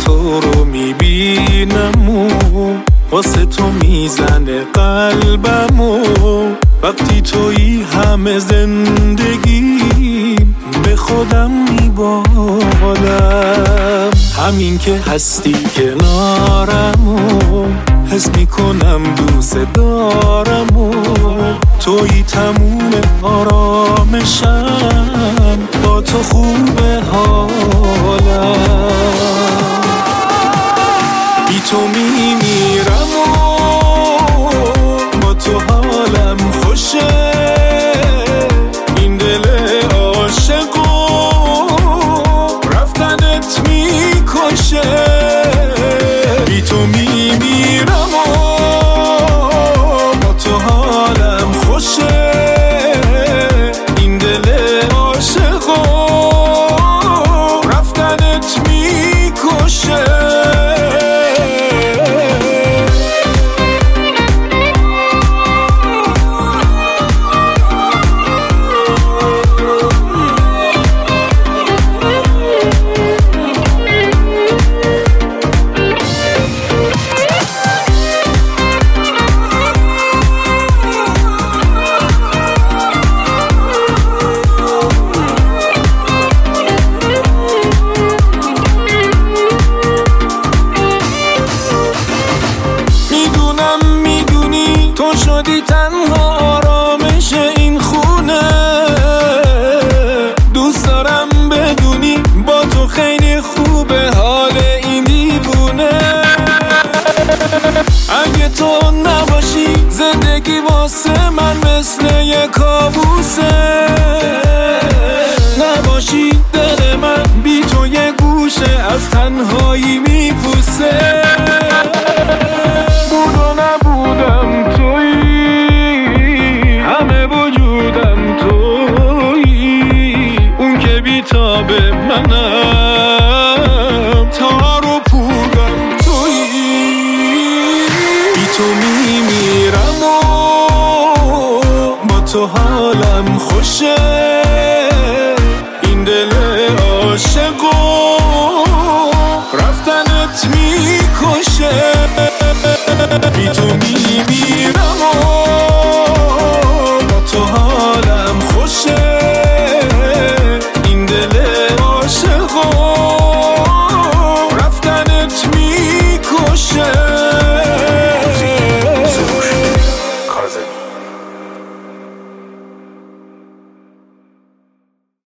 تو رو میبینم و واسه تو میزنه قلبمو. وقتی تویی همه زندگیم به خودم میبالم. همین که هستی کنارمو حس میکنم دوست دارم و تویی تموم آرامشم، با تو خوبه حالم. بی تو میمیرم و با تو حالم خوشه. این دل عاشقو رفتنت میکشه. بی تو میمیرم و با تو حالم خوشه. این دل عاشقو رفتنت میکشه. تو شدی تنها آرامش این خونه. دوست دارم بدونی با تو خیلی خوبه حال این دیوونه. اگه تو نباشی زندگی واسه من مثل یه کابوسه. نباشی دل من بی تو یه گوشه از تنهایی میپوسه. بود و نبودم تویی، همه وجودم تویی. اون که بیتاب منم، تار و پودم تویی. بی تو میمیرم و با تو حالم خوشه. این دل عاشقو رفتنت میکشه. بی تو میمیرم